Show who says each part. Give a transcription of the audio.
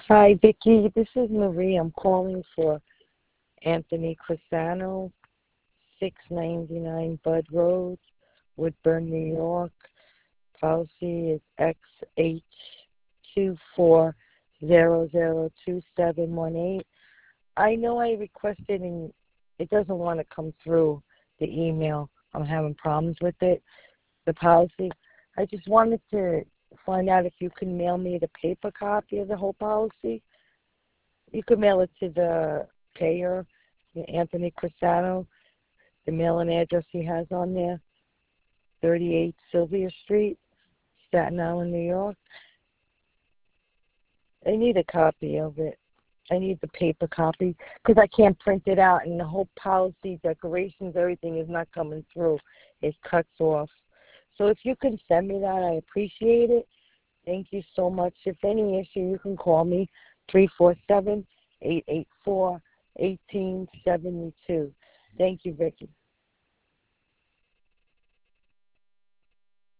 Speaker 1: Hi, Vicky. This is Marie. I'm calling for Anthony Crisano, 699 Bud Road, Woodburn, New York. Policy is XH24002718. I know I requested and it doesn't want to come through the email. I'm having problems with it, the policy. I just wanted to find out if you can mail me the paper copy of the whole policy. You can mail it to the payer, Anthony Crisano, the mailing address he has on there, 38 Sylvia Street, Staten Island, New York. I need a copy of it. I need the paper copy because I can't print it out, and the whole policy, decorations, everything is not coming through. It cuts off. So if you can send me that, I appreciate it. Thank you so much. If any issue, you can call me, 347-884-1872. Thank you, Vicky.